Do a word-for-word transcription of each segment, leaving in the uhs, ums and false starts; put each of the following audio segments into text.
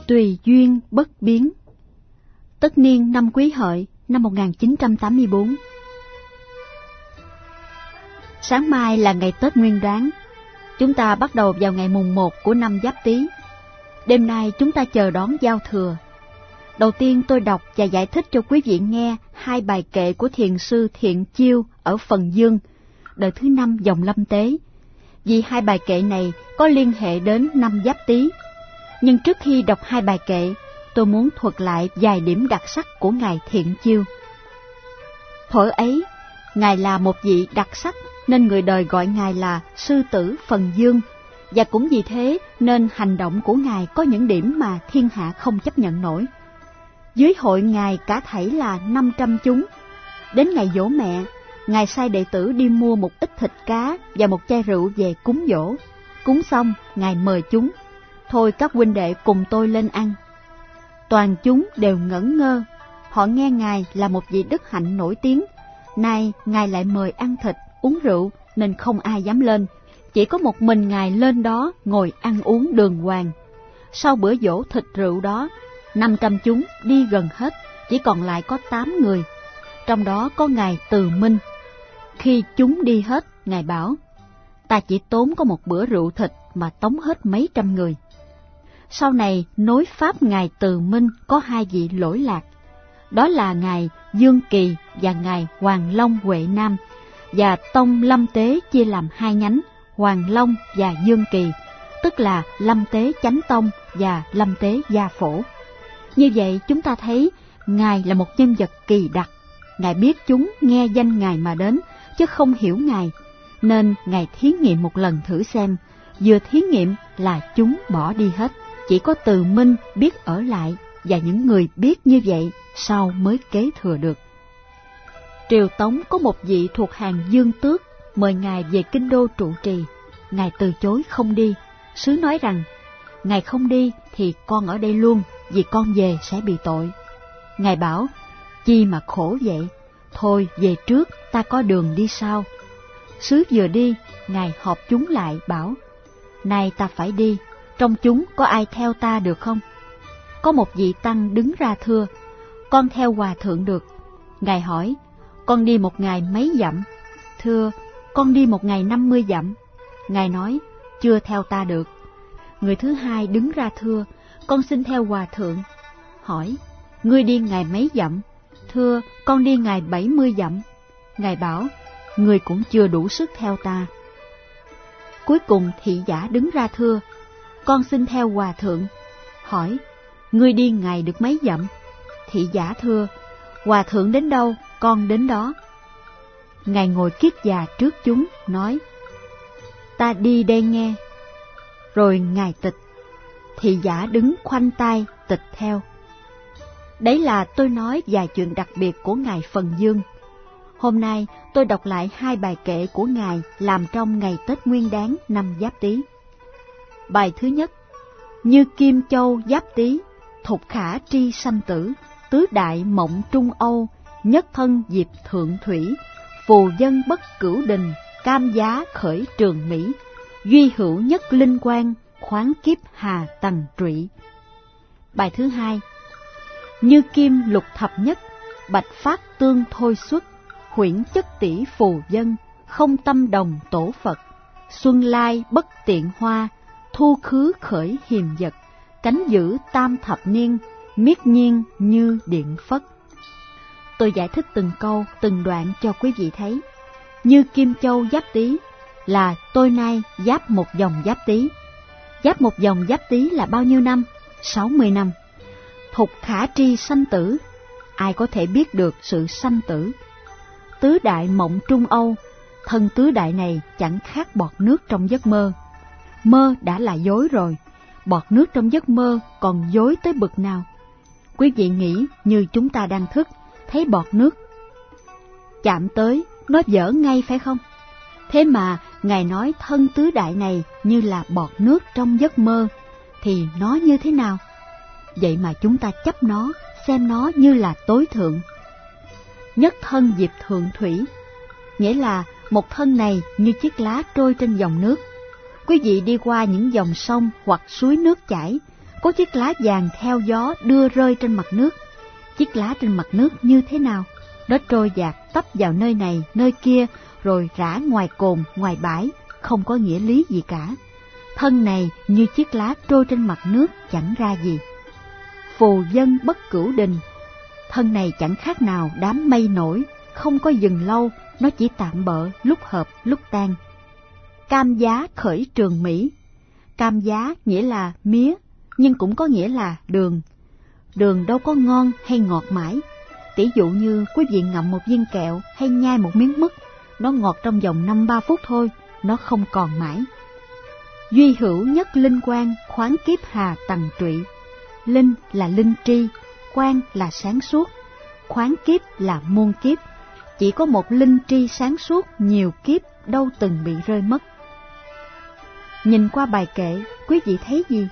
Tùy duyên bất biến. Tất niên năm Quý Hợi năm một nghìn chín trăm tám mươi tư. Sáng mai là ngày Tết Nguyên Đán. Chúng ta bắt đầu vào ngày mùng một của năm Giáp Tý. Đêm nay chúng ta chờ đón giao thừa. Đầu tiên tôi đọc và giải thích cho quý vị nghe hai bài kệ của thiền sư Thiện Chiêu ở Phần Dương, đời thứ năm dòng Lâm Tế, vì hai bài kệ này có liên hệ đến năm Giáp Tý. Nhưng trước khi đọc hai bài kệ, tôi muốn thuật lại vài điểm đặc sắc của Ngài Thiện Chiêu. Thuở ấy, Ngài là một vị đặc sắc nên người đời gọi Ngài là Sư Tử Phần Dương, và cũng vì thế nên hành động của Ngài có những điểm mà thiên hạ không chấp nhận nổi. Dưới hội Ngài cả thảy là năm trăm chúng. Đến ngày giỗ mẹ, Ngài sai đệ tử đi mua một ít thịt cá và một chai rượu về cúng giỗ. Cúng xong, Ngài mời chúng: "Thôi các huynh đệ cùng tôi lên ăn." Toàn chúng đều ngẩn ngơ. Họ nghe Ngài là một vị đức hạnh nổi tiếng, nay Ngài lại mời ăn thịt, uống rượu nên không ai dám lên. Chỉ có một mình Ngài lên đó ngồi ăn uống đường hoàng. Sau bữa giỗ thịt rượu đó, năm trăm chúng đi gần hết, chỉ còn lại có tám người. Trong đó có Ngài Từ Minh. Khi chúng đi hết, Ngài bảo: "Ta chỉ tốn có một bữa rượu thịt mà tống hết mấy trăm người." Sau này nối pháp Ngài Từ Minh có hai vị lỗi lạc, đó là Ngài Dương Kỳ và Ngài Hoàng Long Huệ Nam, và tông Lâm Tế chia làm hai nhánh, Hoàng Long và Dương Kỳ, tức là Lâm Tế Chánh Tông và Lâm Tế Gia Phổ. Như vậy chúng ta thấy Ngài là một nhân vật kỳ đặc. Ngài biết chúng nghe danh Ngài mà đến, chứ không hiểu Ngài, nên Ngài thí nghiệm một lần thử xem. Vừa thí nghiệm là chúng bỏ đi hết, chỉ có Từ Minh biết ở lại, và những người biết như vậy sau mới kế thừa được. Triều Tống có một vị thuộc hàng Dương Tước mời Ngài về kinh đô trụ trì. Ngài từ chối không đi. Sứ nói rằng: "Ngài không đi thì con ở đây luôn, vì con về sẽ bị tội." Ngài bảo: "Chi mà khổ vậy, thôi về trước, ta có đường đi sau." Sứ vừa đi, Ngài họp chúng lại bảo: "Nay ta phải đi, trong chúng có ai theo ta được không?" Có một vị tăng đứng ra thưa: "Con theo hòa thượng được." Ngài hỏi: "Con đi một ngày mấy dặm?" "Thưa, con đi một ngày năm mươi dặm." Ngài nói: "Chưa theo ta được." Người thứ hai đứng ra thưa: "Con xin theo hòa thượng." Hỏi: "Ngươi đi ngày mấy dặm?" "Thưa, con đi ngày bảy mươi dặm." Ngài bảo: "Ngươi cũng chưa đủ sức theo ta." Cuối cùng thị giả đứng ra thưa: "Con xin theo hòa thượng." Hỏi: "Ngươi đi ngày được mấy dặm?" Thị giả thưa: "Hòa thượng đến đâu, con đến đó." Ngài ngồi kiết già trước chúng, nói: "Ta đi đây nghe." Rồi Ngài tịch. Thị giả đứng khoanh tay tịch theo. Đấy là tôi nói vài chuyện đặc biệt của Ngài Phần Dương. Hôm nay tôi đọc lại hai bài kệ của Ngài làm trong ngày Tết Nguyên Đán năm Giáp Tý. Bài thứ nhất: "Như Kim Châu Giáp Tý, thục khả tri sanh tử, tứ đại mộng trung âu, nhất thân diệp thượng thủy, phù dân bất cửu đình, cam giá khởi trường mỹ, duy hữu nhất linh quan, khoáng kiếp hà tầng trụy." Bài thứ hai: "Như kim lục thập nhất, bạch phát tương thôi xuất, huyễn chất tỷ phù dân, không tâm đồng tổ Phật, xuân lai bất tiện hoa, thu khứ khởi hiềm vật, cánh giữ tam thập niên, miết nhiên như điện phất." Tôi giải thích từng câu, từng đoạn cho quý vị thấy. Như Kim Châu Giáp Tý là tôi nay giáp một dòng Giáp Tý. Giáp một dòng Giáp Tý là bao nhiêu năm? sáu mươi năm. Thục khả tri sanh tử, ai có thể biết được sự sanh tử? Tứ đại mộng trung âu, thân tứ đại này chẳng khác bọt nước trong giấc mơ. Mơ đã là dối rồi, bọt nước trong giấc mơ còn dối tới bực nào? Quý vị nghĩ như chúng ta đang thức, thấy bọt nước chạm tới, nó vỡ ngay phải không? Thế mà Ngài nói thân tứ đại này như là bọt nước trong giấc mơ, thì nó như thế nào? Vậy mà chúng ta chấp nó, xem nó như là tối thượng. Nhất thân diệp thượng thủy, nghĩa là một thân này như chiếc lá trôi trên dòng nước. Quý vị đi qua những dòng sông hoặc suối nước chảy, có chiếc lá vàng theo gió đưa rơi trên mặt nước. Chiếc lá trên mặt nước như thế nào? Nó trôi dạt tấp vào nơi này, nơi kia, rồi rã ngoài cồn, ngoài bãi, không có nghĩa lý gì cả. Thân này như chiếc lá trôi trên mặt nước chẳng ra gì. Phù dân bất cửu đình, thân này chẳng khác nào đám mây nổi, không có dừng lâu, nó chỉ tạm bợ, lúc hợp, lúc tan. Cam giá khởi trường Mỹ. Cam giá nghĩa là mía, nhưng cũng có nghĩa là đường. Đường đâu có ngon hay ngọt mãi. Tỷ dụ như quý vị ngậm một viên kẹo hay nhai một miếng mứt, nó ngọt trong vòng năm ba phút thôi, nó không còn mãi. Duy hữu nhất linh quang, khoáng kiếp hà tầng trụy. Linh là linh tri, quang là sáng suốt, khoáng kiếp là muôn kiếp. Chỉ có một linh tri sáng suốt, nhiều kiếp đâu từng bị rơi mất. Nhìn qua bài kệ, quý vị thấy gì?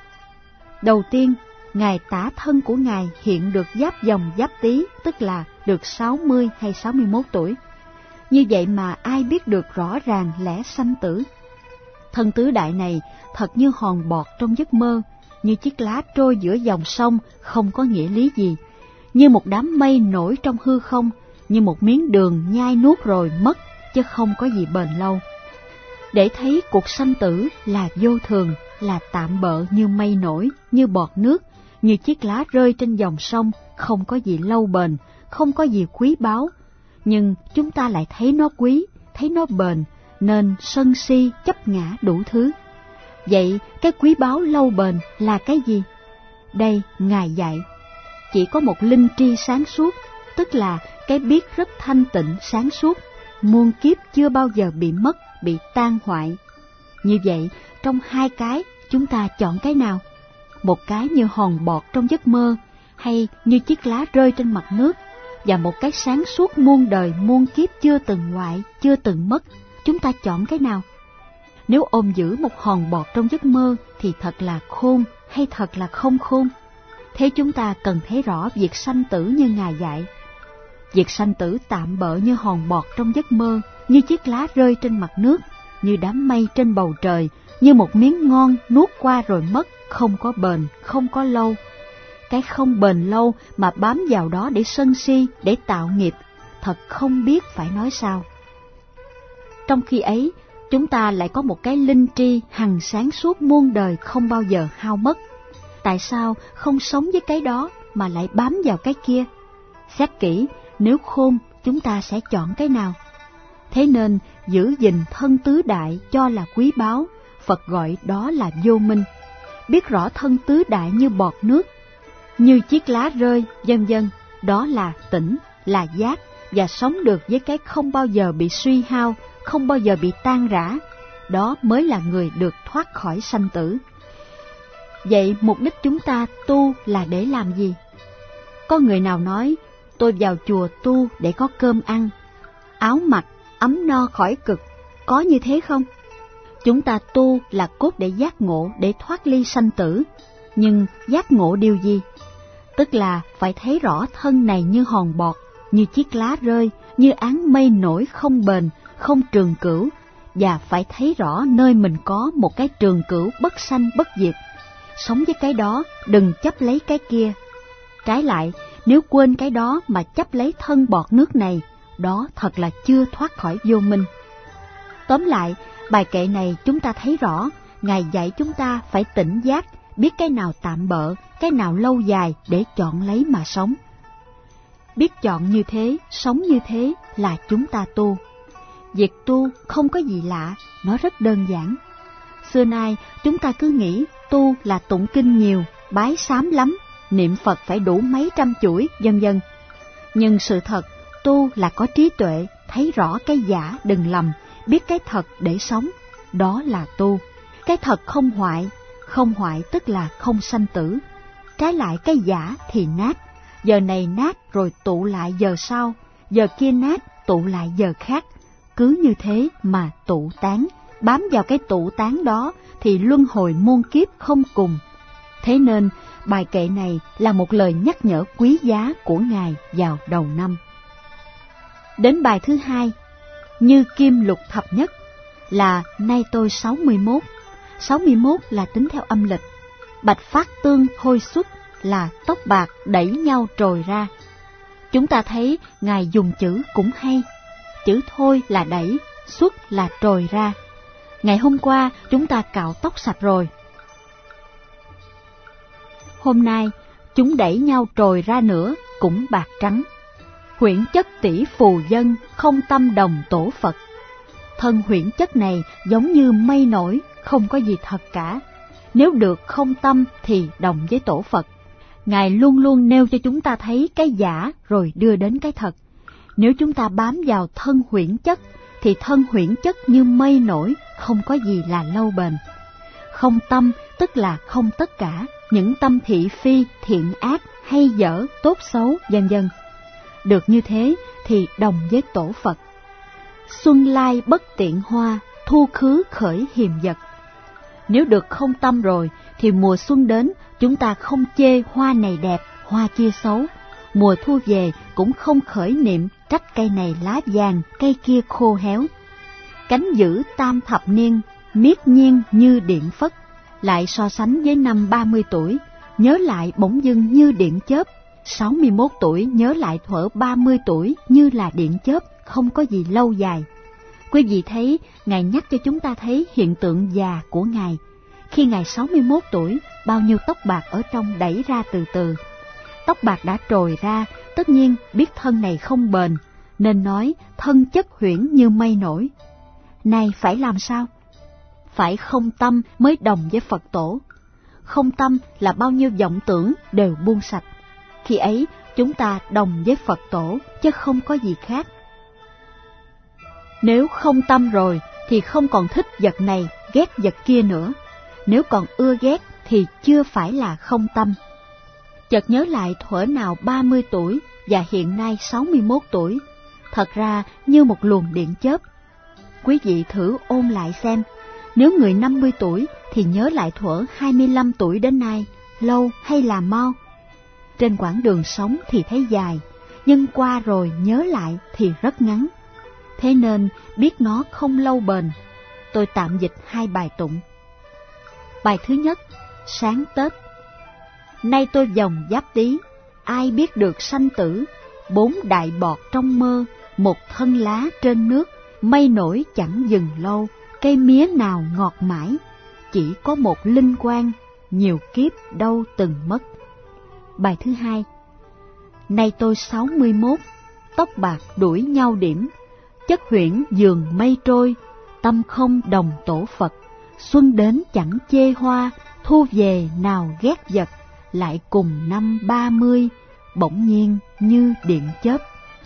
Đầu tiên, Ngài tả thân của Ngài hiện được giáp dòng Giáp Tý, tức là được sáu mươi hay sáu mươi mốt tuổi. Như vậy mà ai biết được rõ ràng lẽ sanh tử? Thân tứ đại này thật như hòn bọt trong giấc mơ, như chiếc lá trôi giữa dòng sông, không có nghĩa lý gì, như một đám mây nổi trong hư không, như một miếng đường nhai nuốt rồi mất, chứ không có gì bền lâu. Để thấy cuộc sanh tử là vô thường, là tạm bợ như mây nổi, như bọt nước, như chiếc lá rơi trên dòng sông, không có gì lâu bền, không có gì quý báu. Nhưng chúng ta lại thấy nó quý, thấy nó bền, nên sân si chấp ngã đủ thứ. Vậy cái quý báu lâu bền là cái gì? Đây Ngài dạy, chỉ có một linh tri sáng suốt, tức là cái biết rất thanh tịnh sáng suốt, muôn kiếp chưa bao giờ bị mất, bị tan hoại. Như vậy, trong hai cái, chúng ta chọn cái nào? Một cái như hòn bọt trong giấc mơ, hay như chiếc lá rơi trên mặt nước, và một cái sáng suốt muôn đời muôn kiếp chưa từng hoại, chưa từng mất, chúng ta chọn cái nào? Nếu ôm giữ một hòn bọt trong giấc mơ thì thật là khôn hay thật là không khôn? Thế chúng ta cần thấy rõ việc sanh tử như Ngài dạy. Việc sanh tử tạm bợ như hòn bọt trong giấc mơ, như chiếc lá rơi trên mặt nước, như đám mây trên bầu trời, như một miếng ngon nuốt qua rồi mất, không có bền, không có lâu. Cái không bền lâu mà bám vào đó để sân si, để tạo nghiệp, thật không biết phải nói sao. Trong khi ấy, chúng ta lại có một cái linh tri hằng sáng suốt muôn đời không bao giờ hao mất. Tại sao không sống với cái đó mà lại bám vào cái kia? Xét kỹ, nếu khôn, chúng ta sẽ chọn cái nào? Thế nên, giữ gìn thân tứ đại cho là quý báu, Phật gọi đó là vô minh. Biết rõ thân tứ đại như bọt nước, như chiếc lá rơi, vân vân, đó là tỉnh, là giác, và sống được với cái không bao giờ bị suy hao, không bao giờ bị tan rã, đó mới là người được thoát khỏi sanh tử. Vậy mục đích chúng ta tu là để làm gì? Có người nào nói, tôi vào chùa tu để có cơm ăn, áo mặc, ấm no khỏi cực, có như thế không? Chúng ta tu là cốt để giác ngộ, để thoát ly sanh tử. Nhưng giác ngộ điều gì? Tức là phải thấy rõ thân này như hòn bọt, như chiếc lá rơi, như áng mây nổi không bền, không trường cửu, và phải thấy rõ nơi mình có một cái trường cửu bất sanh bất diệt. Sống với cái đó, đừng chấp lấy cái kia. Trái lại, nếu quên cái đó mà chấp lấy thân bọt nước này, đó thật là chưa thoát khỏi vô minh. Tóm lại, bài kệ này chúng ta thấy rõ, Ngài dạy chúng ta phải tỉnh giác, biết cái nào tạm bợ, cái nào lâu dài để chọn lấy mà sống. Biết chọn như thế, sống như thế là chúng ta tu. Việc tu không có gì lạ, nó rất đơn giản. Xưa nay chúng ta cứ nghĩ tu là tụng kinh nhiều, bái sám lắm, niệm Phật phải đủ mấy trăm chuỗi, vân vân. Nhưng sự thật, tu là có trí tuệ, thấy rõ cái giả đừng lầm, biết cái thật để sống, đó là tu. Cái thật không hoại, không hoại tức là không sanh tử. Trái lại cái giả thì nát, giờ này nát rồi tụ lại giờ sau, giờ kia nát tụ lại giờ khác. Cứ như thế mà tụ tán, bám vào cái tụ tán đó thì luân hồi muôn kiếp không cùng. Thế nên bài kệ này là một lời nhắc nhở quý giá của Ngài vào đầu năm. Đến bài thứ hai, như kim lục thập nhất, là nay tôi sáu mươi mốt. sáu mươi mốt là tính theo âm lịch. bạch phát tương thôi xuất là tóc bạc đẩy nhau trồi ra. Chúng ta thấy Ngài dùng chữ cũng hay. Chữ thôi là đẩy, xuất là trồi ra. Ngày hôm qua chúng ta cạo tóc sạch rồi. Hôm nay chúng đẩy nhau trồi ra nữa cũng bạc trắng. Huyễn chất tỷ phù dân, không tâm đồng tổ Phật. Thân huyễn chất này giống như mây nổi, không có gì thật cả. Nếu được không tâm thì đồng với tổ Phật. Ngài luôn luôn nêu cho chúng ta thấy cái giả rồi đưa đến cái thật. Nếu chúng ta bám vào thân huyễn chất, thì thân huyễn chất như mây nổi, không có gì là lâu bền. Không tâm tức là không tất cả, những tâm thị phi, thiện ác, hay dở, tốt xấu, vân vân. Được như thế thì đồng với tổ Phật. Xuân lai bất tiện hoa, thu khứ khởi hiềm vật. Nếu được không tâm rồi, thì mùa xuân đến, chúng ta không chê hoa này đẹp, hoa kia xấu. Mùa thu về cũng không khởi niệm trách cây này lá vàng, cây kia khô héo. Cánh giữ tam thập niên, miết nhiên như điện phất. Lại so sánh với năm ba mươi tuổi, nhớ lại bỗng dưng như điện chớp. sáu mươi mốt tuổi nhớ lại thuở ba mươi tuổi như là điện chớp, không có gì lâu dài. Quý vị thấy, Ngài nhắc cho chúng ta thấy hiện tượng già của Ngài. Khi Ngài sáu mươi mốt tuổi, bao nhiêu tóc bạc ở trong đẩy ra từ từ. Tóc bạc đã trồi ra, tất nhiên biết thân này không bền, nên nói thân chất huyễn như mây nổi. Này phải làm sao? Phải không tâm mới đồng với Phật tổ. Không tâm là bao nhiêu vọng tưởng đều buông sạch. Khi ấy chúng ta đồng với Phật tổ, chứ không có gì khác. Nếu không tâm rồi thì không còn thích vật này, ghét vật kia nữa. Nếu còn ưa ghét thì chưa phải là không tâm. Chợt nhớ lại thuở nào ba mươi tuổi và hiện nay sáu mươi mốt tuổi, thật ra như một luồng điện chớp. Quý vị thử ôn lại xem, nếu người năm mươi tuổi thì nhớ lại thuở hai mươi lăm tuổi đến nay, lâu hay là mau? Trên quãng đường sống thì thấy dài, nhưng qua rồi nhớ lại thì rất ngắn. Thế nên biết nó không lâu bền. Tôi tạm dịch hai bài tụng. Bài thứ nhất, sáng Tết. Nay tôi dòng Giáp Tý, ai biết được sanh tử, bốn đại bọt trong mơ, một thân lá trên nước, mây nổi chẳng dừng lâu, cây mía nào ngọt mãi, chỉ có một linh quang, nhiều kiếp đâu từng mất. Bài thứ hai, nay tôi sáu mươi mốt, tóc bạc đuổi nhau điểm, chất huyễn giường mây trôi, tâm không đồng tổ Phật, xuân đến chẳng chê hoa, thu về nào ghét vật, lại cùng năm ba mươi, bỗng nhiên như điện chớp.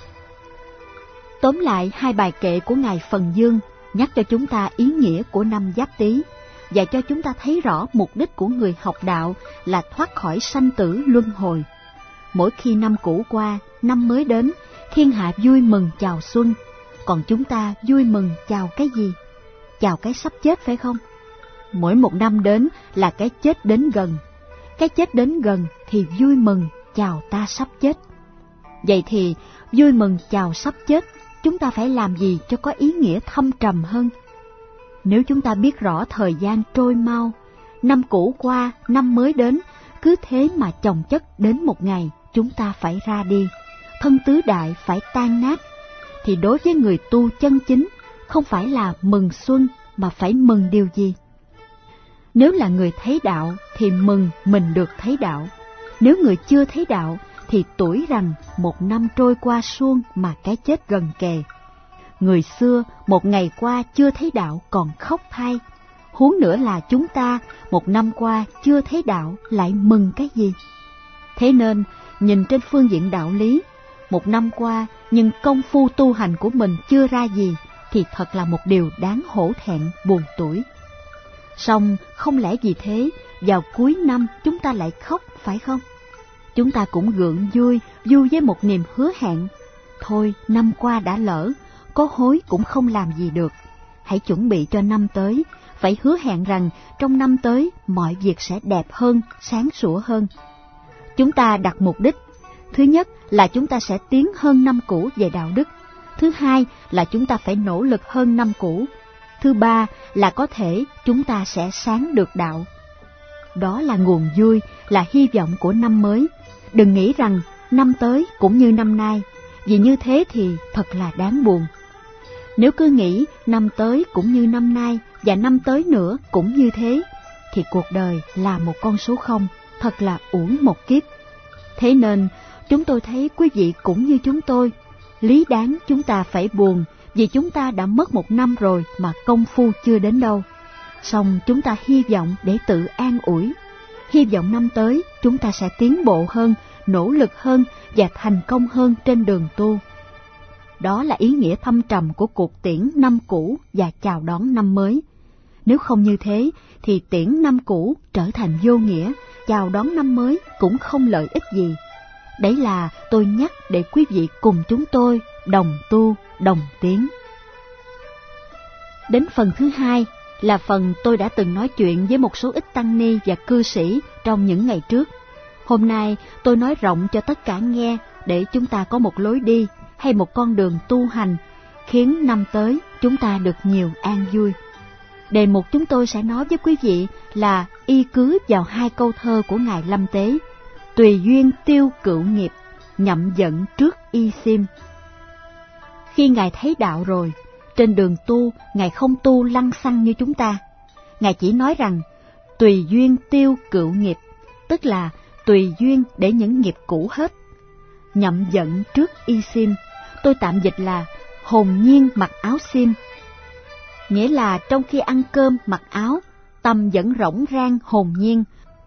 Tóm lại hai bài kệ của Ngài Phần Dương nhắc cho chúng ta ý nghĩa của năm Giáp Tý và cho chúng ta thấy rõ mục đích của người học đạo là thoát khỏi sanh tử luân hồi. Mỗi khi năm cũ qua, năm mới đến, thiên hạ vui mừng chào xuân, còn chúng ta vui mừng chào cái gì? Chào cái sắp chết phải không? Mỗi một năm đến là cái chết đến gần. Cái chết đến gần thì vui mừng chào ta sắp chết. Vậy thì vui mừng chào sắp chết, chúng ta phải làm gì cho có ý nghĩa thâm trầm hơn? Nếu chúng ta biết rõ thời gian trôi mau, năm cũ qua, năm mới đến, cứ thế mà chồng chất đến một ngày chúng ta phải ra đi, thân tứ đại phải tan nát, thì đối với người tu chân chính không phải là mừng xuân mà phải mừng điều gì? Nếu là người thấy đạo thì mừng mình được thấy đạo. Nếu người chưa thấy đạo thì tủi rằng một năm trôi qua suông mà cái chết gần kề. Người xưa một ngày qua chưa thấy đạo còn khóc thay, huống nữa là chúng ta một năm qua chưa thấy đạo lại mừng cái gì? Thế nên nhìn trên phương diện đạo lý, một năm qua nhưng công phu tu hành của mình chưa ra gì thì thật là một điều đáng hổ thẹn buồn tủi. Song không lẽ vì thế vào cuối năm chúng ta lại khóc phải không? Chúng ta cũng gượng vui, vui với một niềm hứa hẹn. Thôi năm qua đã lỡ, có hối cũng không làm gì được. Hãy chuẩn bị cho năm tới, phải hứa hẹn rằng trong năm tới mọi việc sẽ đẹp hơn, sáng sủa hơn. Chúng ta đặt mục đích. Thứ nhất là chúng ta sẽ tiến hơn năm cũ về đạo đức. Thứ hai là chúng ta phải nỗ lực hơn năm cũ. Thứ ba là có thể chúng ta sẽ sáng được đạo. đó là nguồn vui, là hy vọng của năm mới. Đừng nghĩ rằng năm tới cũng như năm nay, vì như thế thì thật là đáng buồn. Nếu cứ nghĩ năm tới cũng như năm nay và năm tới nữa cũng như thế, thì cuộc đời là một con số không, thật là uổng một kiếp. Thế nên, chúng tôi thấy quý vị cũng như chúng tôi, lý đáng chúng ta phải buồn vì chúng ta đã mất một năm rồi mà công phu chưa đến đâu. Song chúng ta hy vọng để tự an ủi, hy vọng năm tới chúng ta sẽ tiến bộ hơn, nỗ lực hơn và thành công hơn trên đường tu. Đó là ý nghĩa thâm trầm của cuộc tiễn năm cũ và chào đón năm mới. Nếu không như thế, thì tiễn năm cũ trở thành vô nghĩa, chào đón năm mới cũng không lợi ích gì. Đấy là tôi nhắc để quý vị cùng chúng tôi đồng tu, đồng tiến. Đến phần thứ hai là phần tôi đã từng nói chuyện với một số ít tăng ni và cư sĩ trong những ngày trước. Hôm nay tôi nói rộng cho tất cả nghe để chúng ta có một lối đi hay một con đường tu hành, khiến năm tới chúng ta được nhiều an vui. Đề mục chúng tôi sẽ nói với quý vị là y cứ vào hai câu thơ của Ngài Lâm Tế: tùy duyên tiêu cựu nghiệp, nhậm giận trước y sim. Khi Ngài thấy đạo rồi, trên đường tu, Ngài không tu lăng xăng như chúng ta. Ngài chỉ nói rằng tùy duyên tiêu cựu nghiệp, tức là tùy duyên để những nghiệp cũ hết. Nhậm giận trước y sim, tôi tạm dịch là hồn nhiên mặc áo sim. Nghĩa là trong khi ăn cơm mặc áo, tâm vẫn rỗng rang hồn nhiên,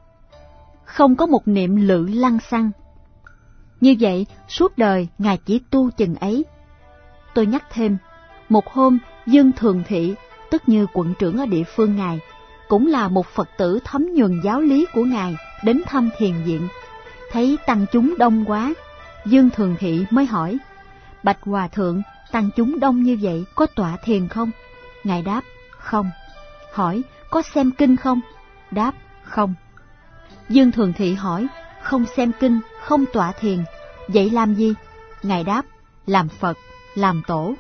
không có một niệm lự lăng xăng. Như vậy, suốt đời Ngài chỉ tu chừng ấy. Tôi nhắc thêm, một hôm Dương Thường Thị, tức như quận trưởng ở địa phương Ngài, cũng là một Phật tử thấm nhuần giáo lý của Ngài, đến thăm thiền viện. Thấy tăng chúng đông quá, Dương Thường Thị mới hỏi: bạch hòa thượng, tăng chúng đông như vậy có tọa thiền không? Ngài đáp: không. Hỏi: có xem kinh không? Đáp: không. Dương Thường Thị hỏi: không xem kinh, không tọa thiền, vậy làm gì? Ngài đáp: làm Phật, làm tổ.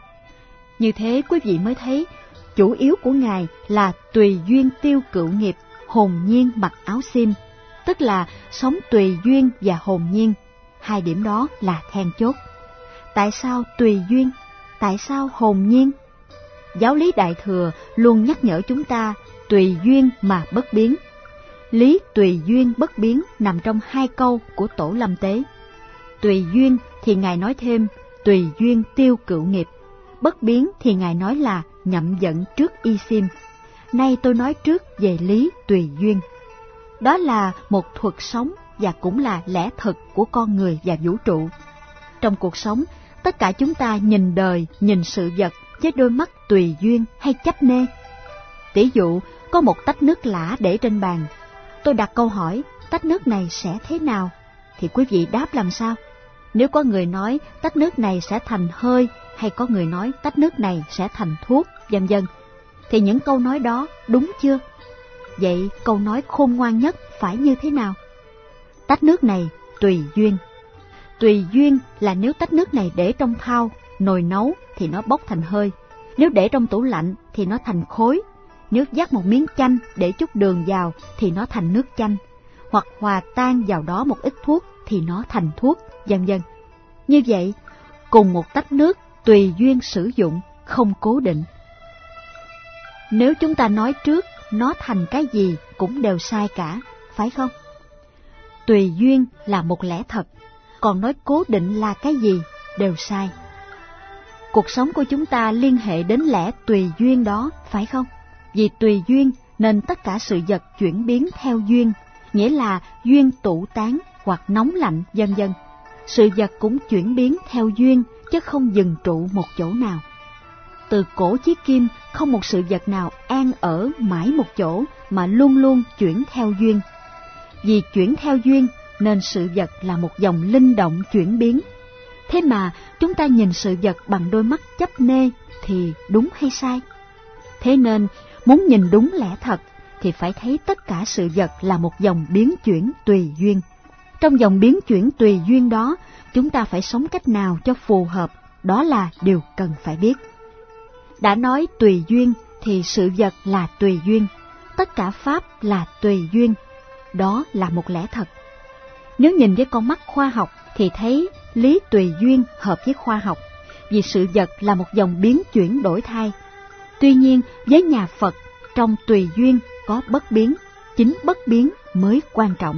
Như thế quý vị mới thấy, chủ yếu của Ngài là tùy duyên tiêu cựu nghiệp, hồn nhiên mặc áo sim, tức là sống tùy duyên và hồn nhiên. Hai điểm đó là then chốt. Tại sao tùy duyên? Tại sao hồn nhiên? Giáo lý Đại Thừa luôn nhắc nhở chúng ta tùy duyên mà bất biến. Lý tùy duyên bất biến nằm trong hai câu của Tổ Lâm Tế. Tùy duyên thì Ngài nói thêm tùy duyên tiêu cựu nghiệp, bất biến thì Ngài nói là nhậm giận trước y sim. Nay tôi nói trước về lý tùy duyên. Đó là một thuật sống và cũng là lẽ thực của con người và vũ trụ. Trong cuộc sống, tất cả chúng ta nhìn đời, nhìn sự vật với đôi mắt tùy duyên hay chấp nê. Tỷ dụ, có một tách nước lã để trên bàn. Tôi đặt câu hỏi, tách nước này sẽ thế nào? Thì quý vị đáp làm sao? Nếu có người nói tách nước này sẽ thành hơi, hay có người nói tách nước này sẽ thành thuốc, vân vân, thì những câu nói đó đúng chưa? Vậy câu nói khôn ngoan nhất phải như thế nào? Tách nước này tùy duyên. Tùy duyên là nếu tách nước này để trong thau, nồi nấu thì nó bốc thành hơi. Nếu để trong tủ lạnh thì nó thành khối. Nếu vắt một miếng chanh để chút đường vào thì nó thành nước chanh. Hoặc hòa tan vào đó một ít thuốc thì nó thành thuốc, vân vân. Như vậy, cùng một tách nước tùy duyên sử dụng, không cố định. Nếu chúng ta nói trước nó thành cái gì cũng đều sai cả, phải không? Tùy duyên là một lẽ thật, còn nói cố định là cái gì đều sai. Cuộc sống của chúng ta liên hệ đến lẽ tùy duyên đó, phải không? Vì tùy duyên nên tất cả sự vật chuyển biến theo duyên, nghĩa là duyên tụ tán hoặc nóng lạnh, vân vân. Sự vật cũng chuyển biến theo duyên, chứ không dừng trụ một chỗ nào. Từ cổ chí kim, không một sự vật nào an ở mãi một chỗ, mà luôn luôn chuyển theo duyên. Vì chuyển theo duyên, nên sự vật là một dòng linh động chuyển biến. Thế mà, chúng ta nhìn sự vật bằng đôi mắt chấp nê, thì đúng hay sai? Thế nên, muốn nhìn đúng lẽ thật, thì phải thấy tất cả sự vật là một dòng biến chuyển tùy duyên. Trong dòng biến chuyển tùy duyên đó, chúng ta phải sống cách nào cho phù hợp, đó là điều cần phải biết. Đã nói tùy duyên thì sự vật là tùy duyên. tất cả pháp là tùy duyên. Đó là một lẽ thật. Nếu nhìn với con mắt khoa học thì thấy lý tùy duyên hợp với khoa học, vì sự vật là một dòng biến chuyển đổi thay. Tuy nhiên, với nhà Phật, trong tùy duyên có bất biến, chính bất biến mới quan trọng.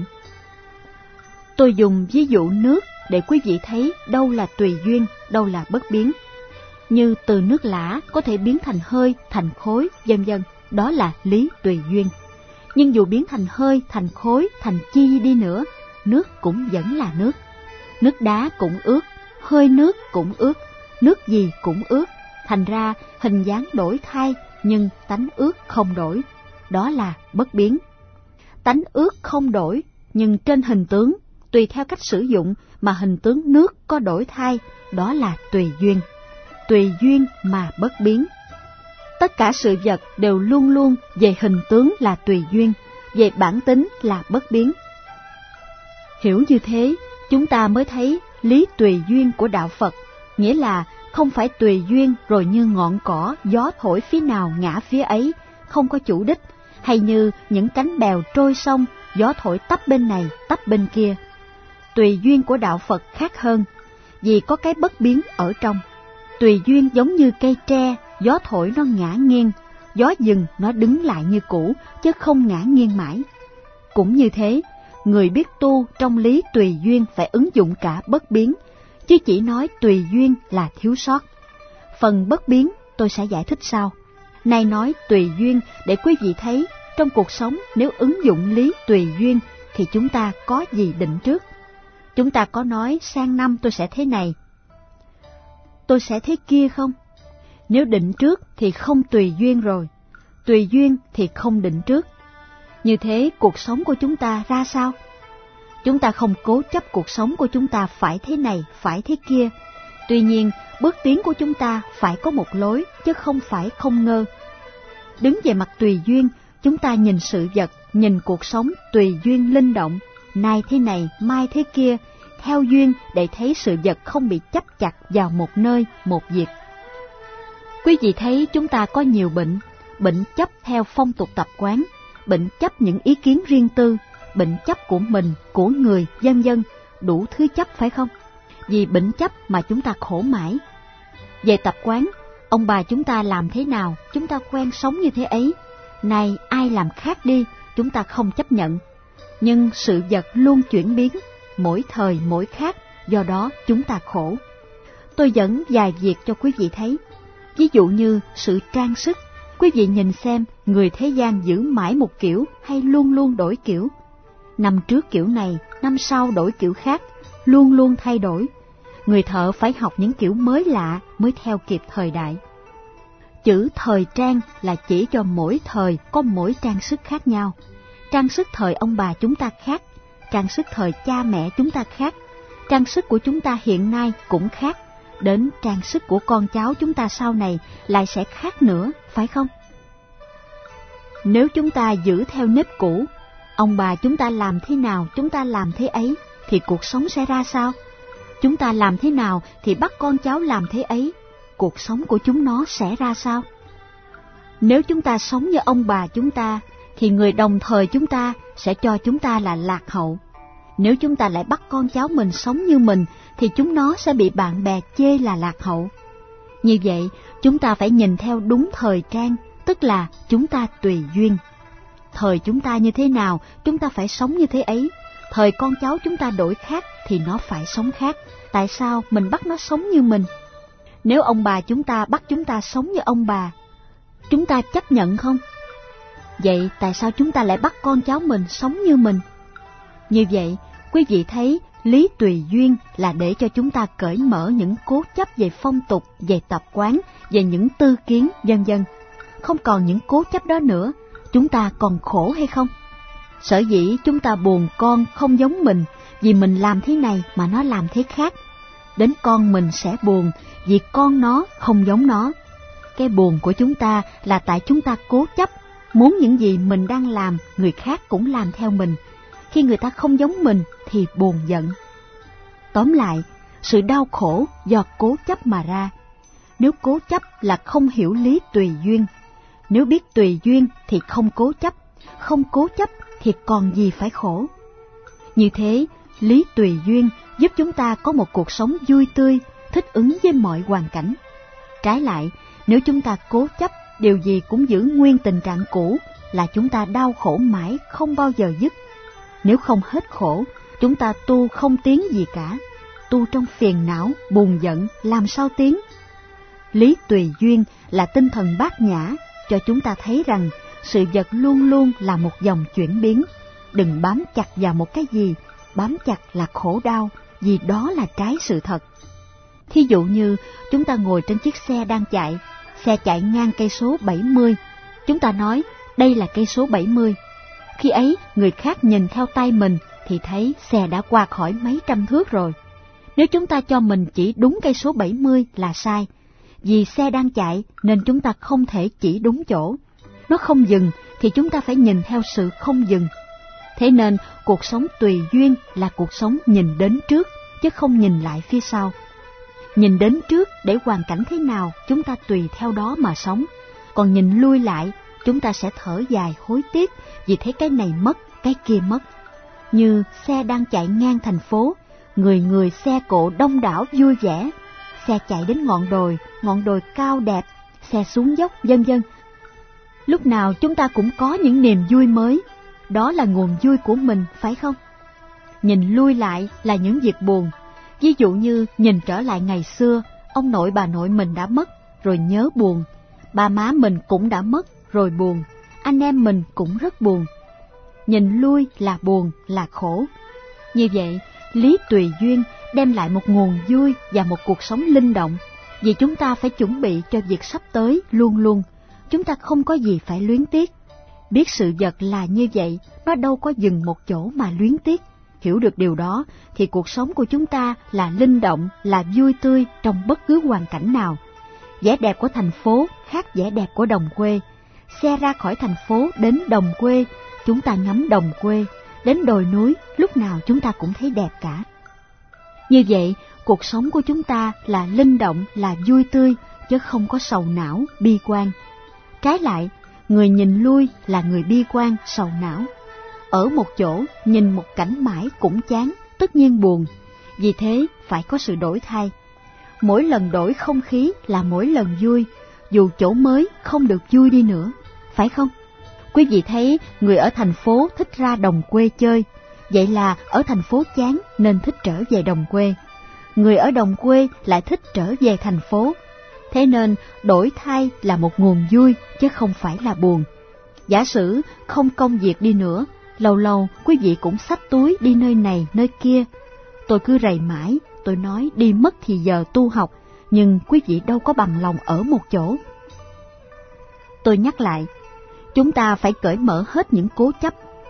Tôi dùng ví dụ nước để quý vị thấy đâu là tùy duyên, đâu là bất biến. Như từ nước lã có thể biến thành hơi, thành khối, vân vân, đó là lý tùy duyên. Nhưng dù biến thành hơi, thành khối, thành chi đi nữa, nước cũng vẫn là nước. Nước đá cũng ướt, hơi nước cũng ướt, nước gì cũng ướt. Thành ra hình dáng đổi thay nhưng tánh ướt không đổi, đó là bất biến. Tánh ướt không đổi, nhưng trên hình tướng, tùy theo cách sử dụng mà hình tướng nước có đổi thay, đó là tùy duyên. Tùy duyên mà bất biến. Tất cả sự vật đều luôn luôn về hình tướng là tùy duyên, về bản tính là bất biến. Hiểu như thế, chúng ta mới thấy lý tùy duyên của đạo Phật, nghĩa là không phải tùy duyên rồi như ngọn cỏ gió thổi phía nào ngã phía ấy, không có chủ đích, hay như những cánh bèo trôi sông, gió thổi tấp bên này, tấp bên kia. Tùy duyên của đạo Phật khác hơn, vì có cái bất biến ở trong. Tùy duyên giống như cây tre, gió thổi nó ngã nghiêng, gió dừng nó đứng lại như cũ, chứ không ngã nghiêng mãi. Cũng như thế, người biết tu trong lý tùy duyên phải ứng dụng cả bất biến, chứ chỉ nói tùy duyên là thiếu sót. Phần bất biến tôi sẽ giải thích sau. Nay nói tùy duyên để quý vị thấy trong cuộc sống nếu ứng dụng lý tùy duyên thì chúng ta có gì định trước. Chúng ta có nói sang năm tôi sẽ thế này, tôi sẽ thế kia không? Nếu định trước thì không tùy duyên rồi, tùy duyên thì không định trước. Như thế cuộc sống của chúng ta ra sao? Chúng ta không cố chấp cuộc sống của chúng ta phải thế này, phải thế kia. Tuy nhiên, bước tiến của chúng ta phải có một lối, chứ không phải không ngơ. Đứng về mặt tùy duyên, chúng ta nhìn sự vật, nhìn cuộc sống tùy duyên linh động, nay thế này, mai thế kia, theo duyên để thấy sự vật không bị chấp chặt vào một nơi, một việc. Quý vị thấy chúng ta có nhiều bệnh, bệnh chấp theo phong tục tập quán, bệnh chấp những ý kiến riêng tư, bệnh chấp của mình, của người, vân vân, đủ thứ chấp phải không? Vì bệnh chấp mà chúng ta khổ mãi. Về tập quán, ông bà chúng ta làm thế nào, chúng ta quen sống như thế ấy. Này ai làm khác đi, chúng ta không chấp nhận. Nhưng sự vật luôn chuyển biến, mỗi thời mỗi khác, do đó chúng ta khổ. Tôi dẫn vài việc cho quý vị thấy. Ví dụ như sự trang sức, quý vị nhìn xem người thế gian giữ mãi một kiểu hay luôn luôn đổi kiểu. Năm trước kiểu này, năm sau đổi kiểu khác, luôn luôn thay đổi. Người thợ phải học những kiểu mới lạ mới theo kịp thời đại. Chữ thời trang là chỉ cho mỗi thời có mỗi trang sức khác nhau. Trang sức thời ông bà chúng ta khác, trang sức thời cha mẹ chúng ta khác, trang sức của chúng ta hiện nay cũng khác, đến trang sức của con cháu chúng ta sau này lại sẽ khác nữa, phải không? Nếu chúng ta giữ theo nếp cũ, ông bà chúng ta làm thế nào chúng ta làm thế ấy, thì cuộc sống sẽ ra sao? Chúng ta làm thế nào thì bắt con cháu làm thế ấy, cuộc sống của chúng nó sẽ ra sao? Nếu chúng ta sống như ông bà chúng ta, thì người đồng thời chúng ta sẽ cho chúng ta là lạc hậu. Nếu chúng ta lại bắt con cháu mình sống như mình, thì chúng nó sẽ bị bạn bè chê là lạc hậu. Như vậy, chúng ta phải nhìn theo đúng thời trang, tức là chúng ta tùy duyên. Thời chúng ta như thế nào, chúng ta phải sống như thế ấy. Thời con cháu chúng ta đổi khác, thì nó phải sống khác. Tại sao mình bắt nó sống như mình? Nếu ông bà chúng ta bắt chúng ta sống như ông bà, chúng ta chấp nhận không? Vậy tại sao chúng ta lại bắt con cháu mình sống như mình? Như vậy, quý vị thấy lý tùy duyên là để cho chúng ta cởi mở những cố chấp về phong tục, về tập quán, về những tư kiến, vân vân. Không còn những cố chấp đó nữa, chúng ta còn khổ hay không? Sở dĩ chúng ta buồn con không giống mình, vì mình làm thế này mà nó làm thế khác. Đến con mình sẽ buồn vì con nó không giống nó. Cái buồn của chúng ta là tại chúng ta cố chấp, muốn những gì mình đang làm, người khác cũng làm theo mình. Khi người ta không giống mình thì buồn giận. Tóm lại, sự đau khổ do cố chấp mà ra. Nếu cố chấp là không hiểu lý tùy duyên. Nếu biết tùy duyên thì không cố chấp, Không cố chấp thì còn gì phải khổ. Như thế, lý tùy duyên giúp chúng ta có một cuộc sống vui tươi, thích ứng với mọi hoàn cảnh. Trái lại, nếu chúng ta cố chấp điều gì cũng giữ nguyên tình trạng cũ, là chúng ta đau khổ mãi không bao giờ dứt. Nếu không hết khổ, chúng ta tu không tiến gì cả. Tu trong phiền não, buồn giận, làm sao tiến? Lý tùy duyên là tinh thần bát nhã, cho chúng ta thấy rằng sự vật luôn luôn là một dòng chuyển biến. Đừng bám chặt vào một cái gì, bám chặt là khổ đau, vì đó là trái sự thật. Thí dụ như chúng ta ngồi trên chiếc xe đang chạy, xe chạy ngang cây số bảy mươi, chúng ta nói đây là cây số bảy mươi. Khi ấy người khác nhìn theo tay mình thì thấy xe đã qua khỏi mấy trăm thước rồi. Nếu chúng ta cho mình chỉ đúng cây số bảy mươi là sai, vì xe đang chạy nên chúng ta không thể chỉ đúng chỗ. Nó không dừng thì chúng ta phải nhìn theo sự không dừng. Thế nên cuộc sống tùy duyên là cuộc sống nhìn đến trước, chứ không nhìn lại phía sau. Nhìn đến trước để hoàn cảnh thế nào chúng ta tùy theo đó mà sống. Còn nhìn lui lại, chúng ta sẽ thở dài hối tiếc vì thấy cái này mất, cái kia mất. Như xe đang chạy ngang thành phố, người người xe cộ đông đảo vui vẻ. Xe chạy đến ngọn đồi, ngọn đồi cao đẹp, xe xuống dốc, vân vân. Lúc nào chúng ta cũng có những niềm vui mới, đó là nguồn vui của mình, phải không? Nhìn lui lại là những việc buồn. Ví dụ như nhìn trở lại ngày xưa, ông nội bà nội mình đã mất, rồi nhớ buồn. Ba má mình cũng đã mất, rồi buồn. Anh em mình cũng rất buồn. Nhìn lui là buồn, là khổ. Như vậy, lý tùy duyên đem lại một nguồn vui và một cuộc sống linh động. Vì chúng ta phải chuẩn bị cho việc sắp tới luôn luôn. Chúng ta không có gì phải luyến tiếc. Biết sự vật là như vậy, nó đâu có dừng một chỗ mà luyến tiếc. Hiểu được điều đó thì cuộc sống của chúng ta là linh động, là vui tươi trong bất cứ hoàn cảnh nào. Vẻ đẹp của thành phố khác vẻ đẹp của đồng quê. Xe ra khỏi thành phố đến đồng quê, chúng ta ngắm đồng quê. Đến đồi núi, lúc nào chúng ta cũng thấy đẹp cả. Như vậy, cuộc sống của chúng ta là linh động, là vui tươi, chứ không có sầu não, bi quan. Trái lại, người nhìn lui là người bi quan, sầu não. Ở một chỗ, nhìn một cảnh mãi cũng chán, tất nhiên buồn. Vì thế, phải có sự đổi thay. Mỗi lần đổi không khí là mỗi lần vui, dù chỗ mới không được vui đi nữa, phải không? Quý vị thấy người ở thành phố thích ra đồng quê chơi, vậy là ở thành phố chán nên thích trở về đồng quê. Người ở đồng quê lại thích trở về thành phố. Thế nên đổi thay là một nguồn vui chứ không phải là buồn. Giả sử không công việc đi nữa, lâu lâu quý vị cũng xách túi đi nơi này nơi kia. Tôi cứ rầy mãi, tôi nói đi mất thì giờ tu học, nhưng quý vị đâu có bằng lòng ở một chỗ. Tôi nhắc lại, chúng ta phải cởi mở hết những cố chấp,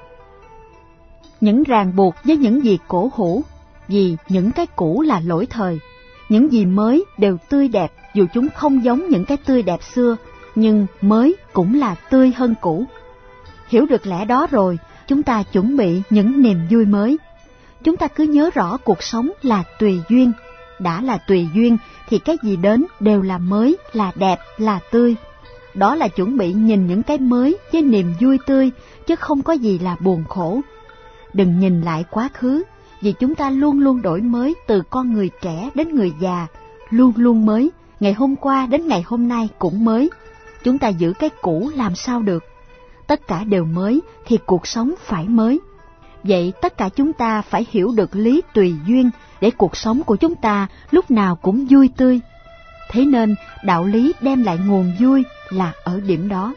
những ràng buộc với những gì cổ hủ, vì những cái cũ là lỗi thời. Những gì mới đều tươi đẹp, dù chúng không giống những cái tươi đẹp xưa, nhưng mới cũng là tươi hơn cũ. Hiểu được lẽ đó rồi, chúng ta chuẩn bị những niềm vui mới. Chúng ta cứ nhớ rõ cuộc sống là tùy duyên. Đã là tùy duyên thì cái gì đến đều là mới, là đẹp, là tươi. Đó là chuẩn bị nhìn những cái mới với niềm vui tươi, chứ không có gì là buồn khổ. Đừng nhìn lại quá khứ, vì chúng ta luôn luôn đổi mới, từ con người trẻ đến người già, luôn luôn mới, ngày hôm qua đến ngày hôm nay cũng mới. Chúng ta giữ cái cũ làm sao được? Tất cả đều mới thì cuộc sống phải mới. Vậy tất cả chúng ta phải hiểu được lý tùy duyên để cuộc sống của chúng ta lúc nào cũng vui tươi. Thế nên đạo lý đem lại nguồn vui là ở điểm đó.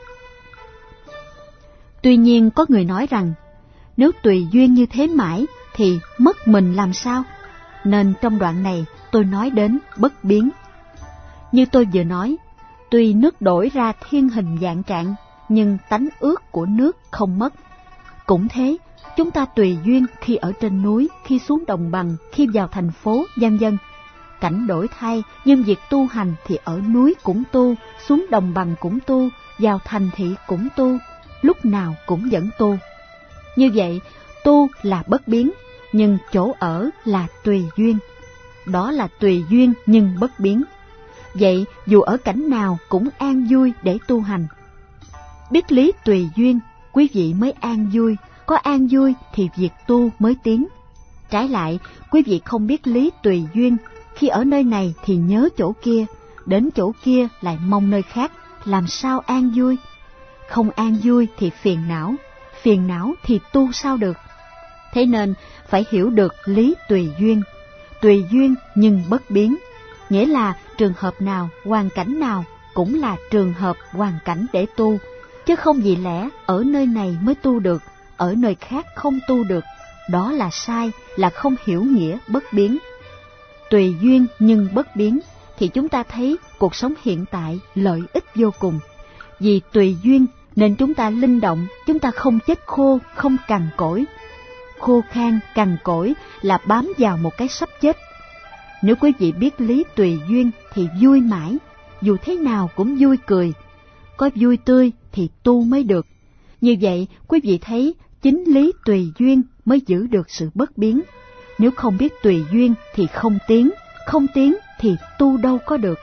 Tuy nhiên có người nói rằng, nếu tùy duyên như thế mãi thì mất mình làm sao? Nên trong đoạn này tôi nói đến bất biến. Như tôi vừa nói, tuy nước đổi ra thiên hình vạn trạng, nhưng tánh ướt của nước không mất. Cũng thế, chúng ta tùy duyên khi ở trên núi, khi xuống đồng bằng, khi vào thành phố, vân vân. Cảnh đổi thay, nhưng việc tu hành thì ở núi cũng tu, xuống đồng bằng cũng tu, vào thành thị cũng tu, lúc nào cũng vẫn tu. Như vậy, tu là bất biến, nhưng chỗ ở là tùy duyên. Đó là tùy duyên nhưng bất biến. Vậy, dù ở cảnh nào cũng an vui để tu hành. Biết lý tùy duyên, quý vị mới an vui, có an vui thì việc tu mới tiến. Trái lại, quý vị không biết lý tùy duyên, khi ở nơi này thì nhớ chỗ kia, đến chỗ kia lại mong nơi khác, làm sao an vui? Không an vui thì phiền não, phiền não thì tu sao được? Thế nên phải hiểu được lý tùy duyên. Tùy duyên nhưng bất biến, nghĩa là trường hợp nào, hoàn cảnh nào cũng là trường hợp, hoàn cảnh để tu, chứ không vì lẽ ở nơi này mới tu được, ở nơi khác không tu được. Đó là sai, là không hiểu nghĩa bất biến. Tùy duyên nhưng bất biến thì chúng ta thấy cuộc sống hiện tại lợi ích vô cùng. Vì tùy duyên nên chúng ta linh động, chúng ta không chết khô, không cằn cỗi. Khô khan, cằn cỗi là bám vào một cái sắp chết. Nếu quý vị biết lý tùy duyên thì vui mãi, dù thế nào cũng vui cười. Có vui tươi thì tu mới được. Như vậy, quý vị thấy chính lý tùy duyên mới giữ được sự bất biến. Nếu không biết tùy duyên thì không tiến, không tiến thì tu đâu có được.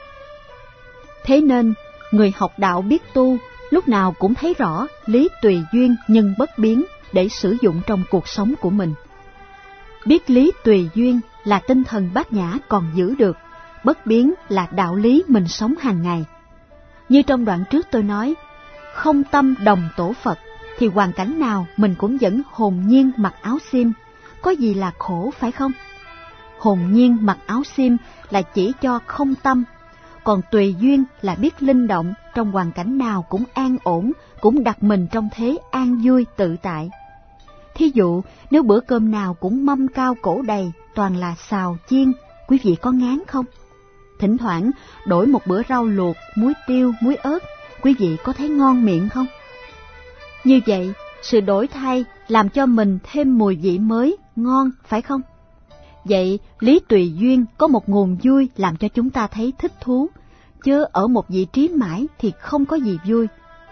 Thế nên, người học đạo biết tu, lúc nào cũng thấy rõ lý tùy duyên nhưng bất biến để sử dụng trong cuộc sống của mình. Biết lý tùy duyên là tinh thần bát nhã còn giữ được, bất biến là đạo lý mình sống hàng ngày. Như trong đoạn trước tôi nói, không tâm đồng tổ Phật, thì hoàn cảnh nào mình cũng vẫn hồn nhiên mặc áo xiêm, có gì là khổ phải không? Hồn nhiên mặc áo xiêm là chỉ cho không tâm, còn tùy duyên là biết linh động, trong hoàn cảnh nào cũng an ổn, cũng đặt mình trong thế an vui tự tại. Thí dụ, nếu bữa cơm nào cũng mâm cao cổ đầy, toàn là xào chiên, quý vị có ngán không? Thỉnh thoảng đổi một bữa rau luộc, muối tiêu, muối ớt, quý vị có thấy ngon miệng không? Như vậy, sự đổi thay làm cho mình thêm mùi vị mới, ngon, phải không? Vậy, lý tùy duyên có một nguồn vui làm cho chúng ta thấy thích thú, chứ ở một vị trí mãi thì không có gì vui.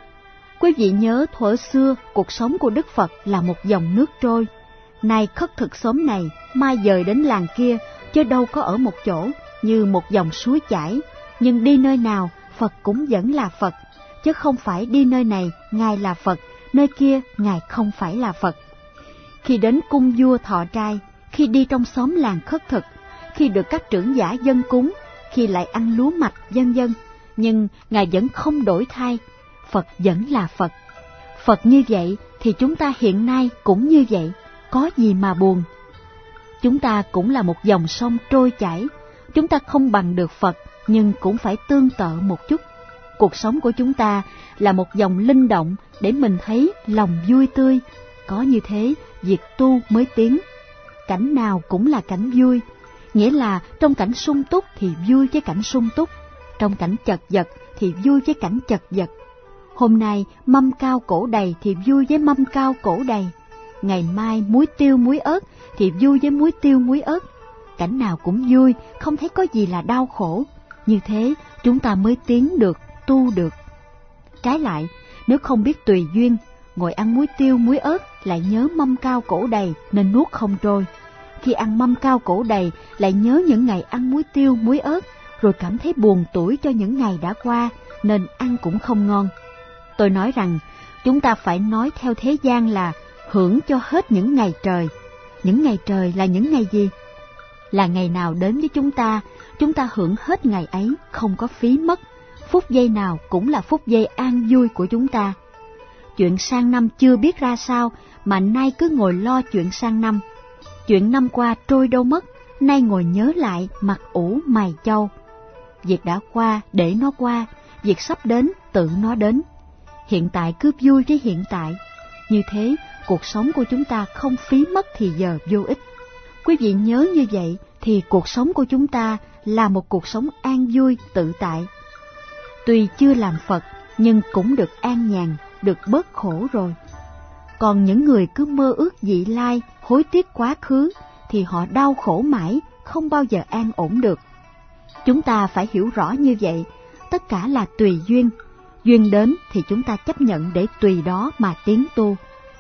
Quý vị nhớ thuở xưa, cuộc sống của Đức Phật là một dòng nước trôi. Nay khất thực xóm này, mai dời đến làng kia, chứ đâu có ở một chỗ, như một dòng suối chảy. Nhưng đi nơi nào, Phật cũng vẫn là Phật, chứ không phải đi nơi này, Ngài là Phật, nơi kia, Ngài không phải là Phật. Khi đến cung vua thọ trai, khi đi trong xóm làng khất thực, khi được các trưởng giả dâng cúng, khi lại ăn lúa mạch, vân vân, nhưng Ngài vẫn không đổi thay, Phật vẫn là Phật. Phật như vậy thì chúng ta hiện nay cũng như vậy, có gì mà buồn. Chúng ta cũng là một dòng sông trôi chảy, chúng ta không bằng được Phật, nhưng cũng phải tương tự một chút. Cuộc sống của chúng ta là một dòng linh động để mình thấy lòng vui tươi, có như thế việc tu mới tiến. Cảnh nào cũng là cảnh vui, nghĩa là trong cảnh sung túc thì vui với cảnh sung túc, trong cảnh chật vật thì vui với cảnh chật vật. Hôm nay mâm cao cổ đầy thì vui với mâm cao cổ đầy, ngày mai muối tiêu muối ớt thì vui với muối tiêu muối ớt. Cảnh nào cũng vui, không thấy có gì là đau khổ. Như thế chúng ta mới tiến được, tu được. Trái lại, nếu không biết tùy duyên, ngồi ăn muối tiêu muối ớt lại nhớ mâm cao cổ đầy nên nuốt không trôi. Khi ăn mâm cao cổ đầy lại nhớ những ngày ăn muối tiêu muối ớt, rồi cảm thấy buồn tủi cho những ngày đã qua nên ăn cũng không ngon. Tôi nói rằng chúng ta phải nói theo thế gian là hưởng cho hết những ngày trời. Những ngày trời là những ngày gì? Là ngày nào đến với chúng ta, chúng ta hưởng hết ngày ấy, không có phí mất. Phút giây nào cũng là phút giây an vui của chúng ta. Chuyện sang năm chưa biết ra sao mà nay cứ ngồi lo chuyện sang năm. Chuyện năm qua trôi đâu mất, nay ngồi nhớ lại mặt ủ mày châu. Việc đã qua để nó qua, việc sắp đến tự nó đến. Hiện tại cứ vui với hiện tại. Như thế, cuộc sống của chúng ta không phí mất thì giờ vô ích. Quý vị nhớ như vậy thì cuộc sống của chúng ta là một cuộc sống an vui tự tại. Tuy chưa làm Phật nhưng cũng được an nhàn, được bớt khổ rồi. Còn những người cứ mơ ước vị lai, hối tiếc quá khứ thì họ đau khổ mãi, không bao giờ an ổn được. Chúng ta phải hiểu rõ như vậy, tất cả là tùy duyên. Duyên đến thì chúng ta chấp nhận để tùy đó mà tiến tu.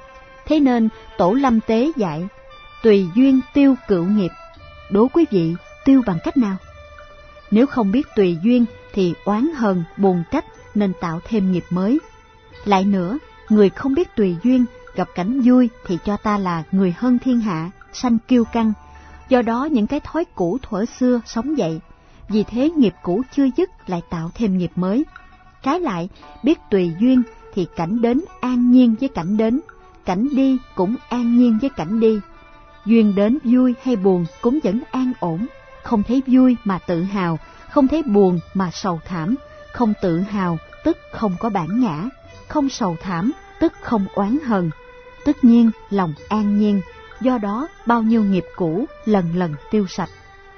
Thế nên Tổ Lâm Tế dạy, tùy duyên tiêu cựu nghiệp. Đố quý vị tiêu bằng cách nào? Nếu không biết tùy duyên thì oán hờn, buồn trách nên tạo thêm nghiệp mới. Lại nữa, người không biết tùy duyên, gặp cảnh vui thì cho ta là người hơn thiên hạ, sanh kiêu căng. Do đó những cái thói cũ thuở xưa sống dậy, vì thế nghiệp cũ chưa dứt lại tạo thêm nghiệp mới. Trái lại, biết tùy duyên thì cảnh đến an nhiên với cảnh đến, cảnh đi cũng an nhiên với cảnh đi. Duyên đến vui hay buồn cũng vẫn an ổn, không thấy vui mà tự hào, không thấy buồn mà sầu thảm, không tự hào tức không có bản ngã, không sầu thảm tức không oán hờn, tất nhiên lòng an nhiên, do đó bao nhiêu nghiệp cũ lần lần tiêu sạch.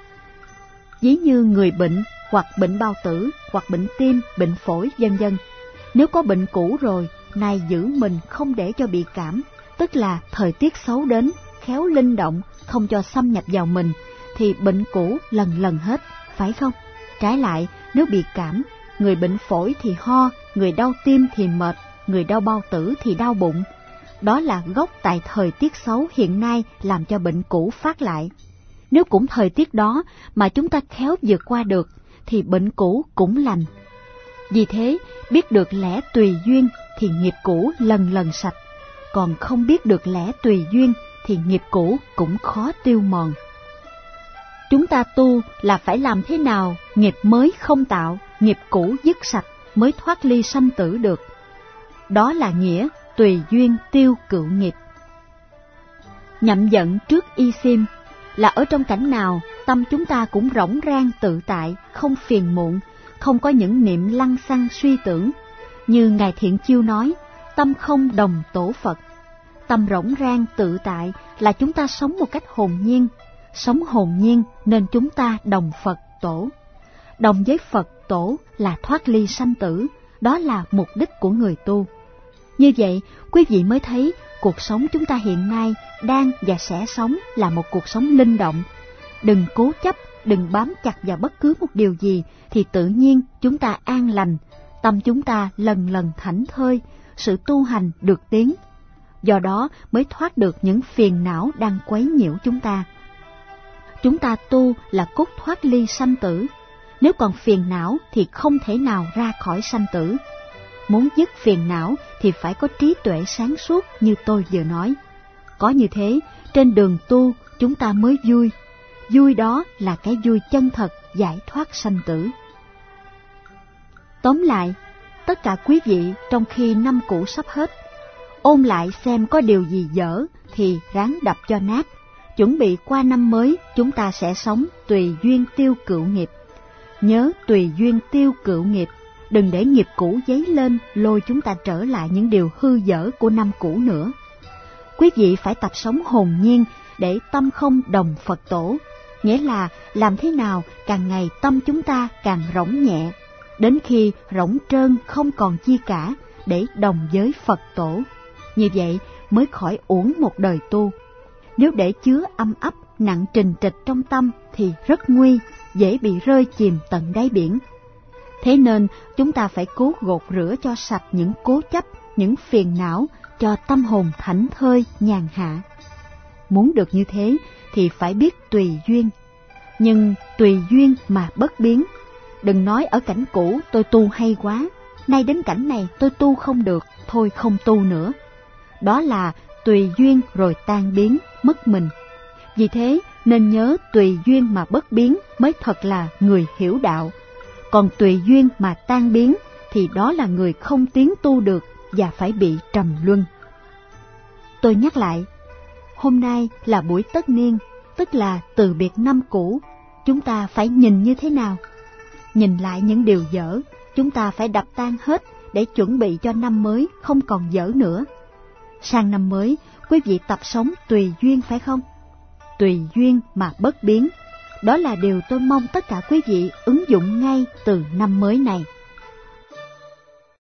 Ví như người bệnh hoặc bệnh bao tử hoặc bệnh tim, bệnh phổi vân vân, nếu có bệnh cũ rồi, nay giữ mình không để cho bị cảm, tức là thời tiết xấu đến, khéo linh động, không cho xâm nhập vào mình, thì bệnh cũ lần lần hết, phải không? Trái lại, nếu bị cảm, người bệnh phổi thì ho, người đau tim thì mệt, người đau bao tử thì đau bụng. Đó là gốc tại thời tiết xấu hiện nay làm cho bệnh cũ phát lại. Nếu cũng thời tiết đó mà chúng ta khéo vượt qua được, thì bệnh cũ cũng lành. Vì thế, biết được lẽ tùy duyên thì nghiệp cũ lần lần sạch, còn không biết được lẽ tùy duyên thì nghiệp cũ cũng khó tiêu mòn. Chúng ta tu là phải làm thế nào nghiệp mới không tạo, nghiệp cũ dứt sạch mới thoát ly sanh tử được. Đó là nghĩa tùy duyên tiêu cựu nghiệp. Nhậm giận trước y sim là ở trong cảnh nào tâm chúng ta cũng rỗng rang tự tại, không phiền muộn, không có những niệm lăng xăng suy tưởng. Như Ngài Thiện Chiêu nói, tâm không đồng tổ Phật. Tâm rỗng rang tự tại là chúng ta sống một cách hồn nhiên, sống hồn nhiên nên chúng ta đồng Phật tổ. Đồng với Phật tổ là thoát ly sanh tử, đó là mục đích của người tu. Như vậy, quý vị mới thấy cuộc sống chúng ta hiện nay đang và sẽ sống là một cuộc sống linh động. Đừng cố chấp, đừng bám chặt vào bất cứ một điều gì, thì tự nhiên chúng ta an lành, tâm chúng ta lần lần thảnh thơi, sự tu hành được tiến. Do đó mới thoát được những phiền não đang quấy nhiễu chúng ta. Chúng ta tu là cốt thoát ly sanh tử. Nếu còn phiền não thì không thể nào ra khỏi sanh tử. Muốn dứt phiền não thì phải có trí tuệ sáng suốt như tôi vừa nói. Có như thế, trên đường tu chúng ta mới vui. Vui đó là cái vui chân thật giải thoát sanh tử. Tóm lại, tất cả quý vị trong khi năm cũ sắp hết, ôn lại xem có điều gì dở thì ráng đập cho nát. Chuẩn bị qua năm mới chúng ta sẽ sống tùy duyên tiêu cựu nghiệp. Nhớ tùy duyên tiêu cựu nghiệp, đừng để nghiệp cũ dấy lên lôi chúng ta trở lại những điều hư dở của năm cũ nữa. Quý vị phải tập sống hồn nhiên để tâm không đồng Phật tổ, nghĩa là làm thế nào càng ngày tâm chúng ta càng rỗng nhẹ, đến khi rỗng trơn không còn chi cả để đồng với Phật tổ. Như vậy mới khỏi uổng một đời tu. Nếu để chứa âm ấp nặng trình trịch trong tâm thì rất nguy, dễ bị rơi chìm tận đáy biển. Thế nên chúng ta phải cố gột rửa cho sạch những cố chấp, những phiền não, cho tâm hồn thảnh thơi, nhàn hạ. Muốn được như thế thì phải biết tùy duyên, nhưng tùy duyên mà bất biến. Đừng nói ở cảnh cũ tôi tu hay quá, nay đến cảnh này tôi tu không được, thôi không tu nữa. Đó là tùy duyên rồi tan biến, mất mình. Vì thế nên nhớ tùy duyên mà bất biến mới thật là người hiểu đạo. Còn tùy duyên mà tan biến thì đó là người không tiến tu được và phải bị trầm luân. Tôi nhắc lại, hôm nay là buổi tất niên, tức là từ biệt năm cũ. Chúng ta phải nhìn như thế nào? Nhìn lại những điều dở, chúng ta phải đập tan hết để chuẩn bị cho năm mới không còn dở nữa. Sang năm mới, quý vị tập sống tùy duyên phải không? Tùy duyên mà bất biến. Đó là điều tôi mong tất cả quý vị ứng dụng ngay từ năm mới này.